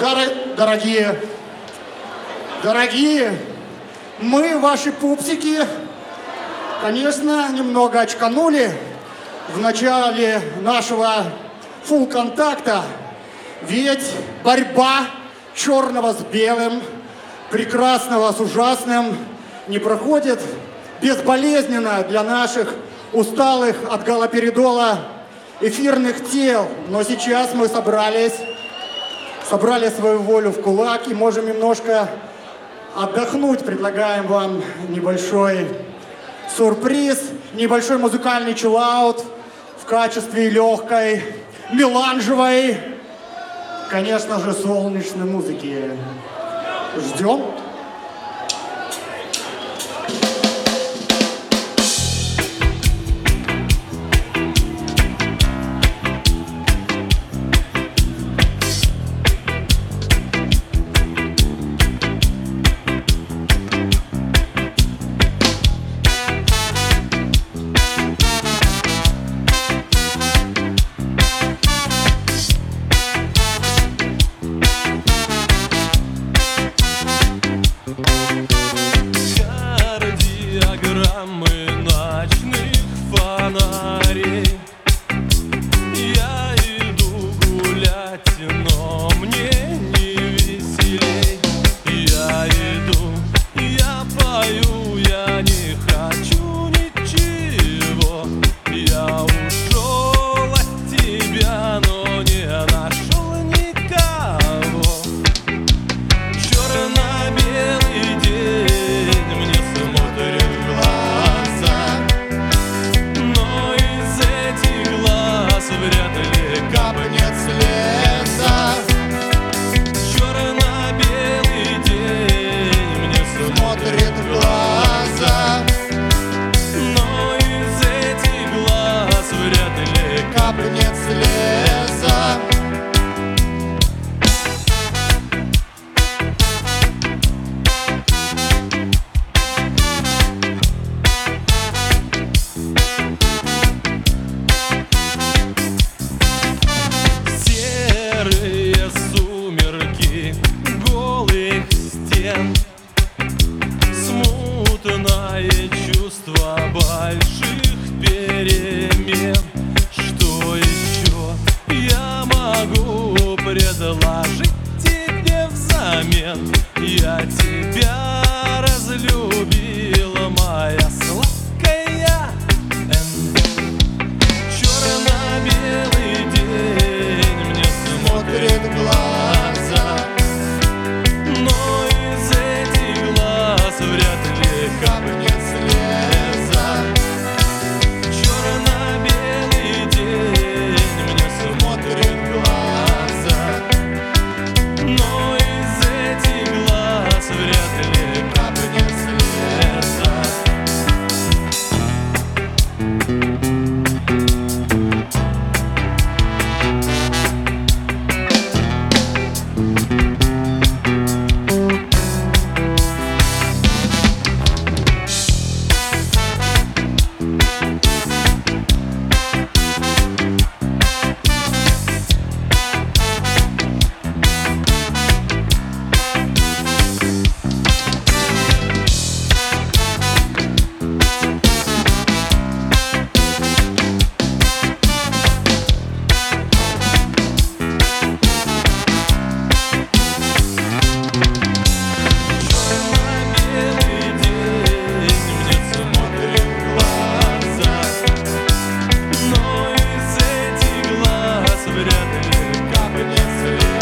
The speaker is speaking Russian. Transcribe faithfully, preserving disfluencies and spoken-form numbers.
Дор- дорогие, дорогие, мы, ваши пупсики, конечно, немного очканули в начале нашего фулл-контакта, ведь борьба черного с белым, прекрасного с ужасным не проходит безболезненно для наших усталых от галоперидола эфирных тел. Но сейчас мы собрались, собрали свою волю в кулак и можем немножко отдохнуть. Предлагаем вам небольшой сюрприз, небольшой музыкальный чиллаут в качестве легкой, меланжевой, конечно же, солнечной музыки. Ждем. Вряд ли капнет слез.